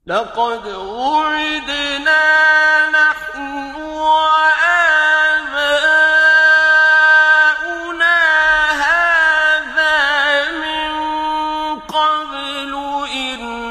لقد وعدنا نحن وآباؤنا هذا من قبل إن